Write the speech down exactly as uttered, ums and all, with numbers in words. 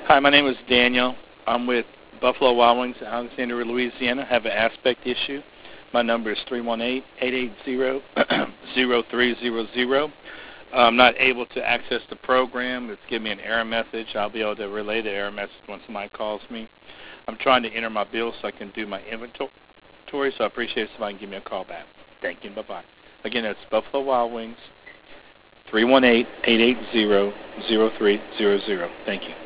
Hi, my name is Daniel. I'm with Buffalo Wild Wings, Alexandria, Louisiana. I have an aspect issue. My number is three one eight, eight eight zero, zero three zero zero. I'm not able to access the program. It's giving me an error message. I'll be able to relay the error message when somebody calls me. I'm trying to enter my bill so I can do my inventory, so I appreciate if somebody can give me a call back. Thank you. Bye-bye. Again, that's Buffalo Wild Wings, three one eight, eight eight zero, zero three zero zero. Thank you.